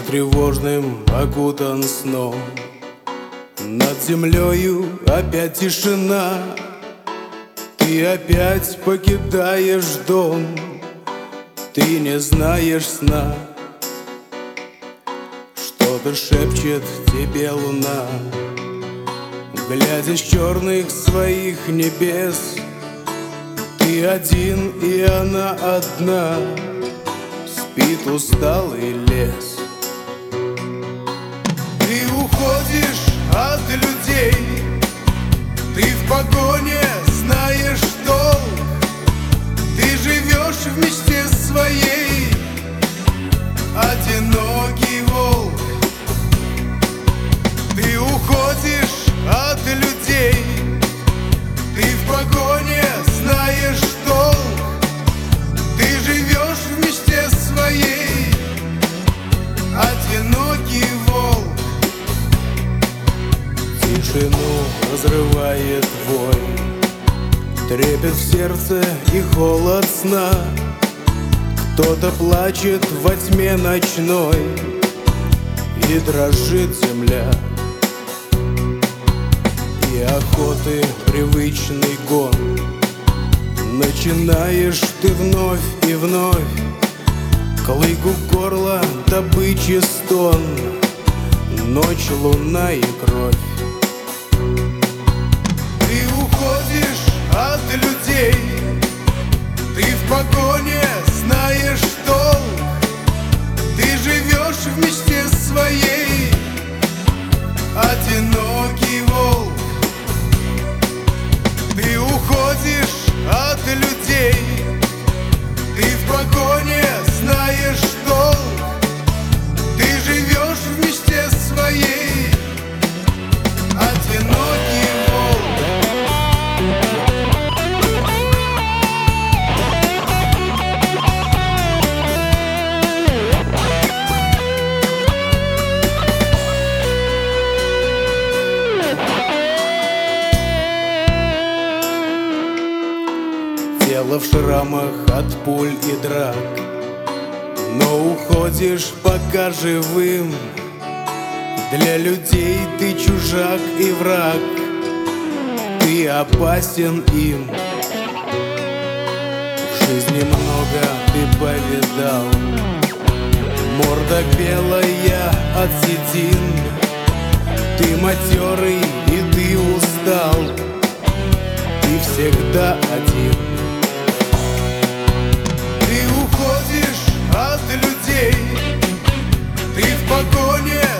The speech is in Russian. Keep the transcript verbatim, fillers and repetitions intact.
тревожным окутан сном. Над землею опять тишина. Ты опять покидаешь дом. Ты не знаешь сна. Что-то шепчет тебе луна, глядя с черных своих небес. Ты один, и она одна, спит усталый лес. Ты уходишь от людей, ты в погоне знаешь толк. Ты живешь в мечте своей, одинокий волк. Ты уходишь от людей, ты в погоне знаешь толк. Ты живешь в мечте своей, одинокий волк. Тишину разрывает вой, трепет в сердце и холод сна. Кто-то плачет во тьме ночной, и дрожит земля. И охоты привычный гон начинаешь ты вновь и вновь. Клыку горла добычи стон, ночь, луна и кровь. Ты уходишь от людей, ты в погоне знаешь толк. Ты живешь в мечте своей, одинокий волк. Ты уходишь от людей, ты в погоне знаешь толк. Ты живешь в мечте своей, одинокий волк. Тело в шрамах от пуль и драк, но уходишь пока живым. Для людей ты чужак и враг, ты опасен им. В жизни много ты повидал, морда белая от седин. Ты матерый и ты устал, ты всегда один. Ты уходишь от людей, ты в погоне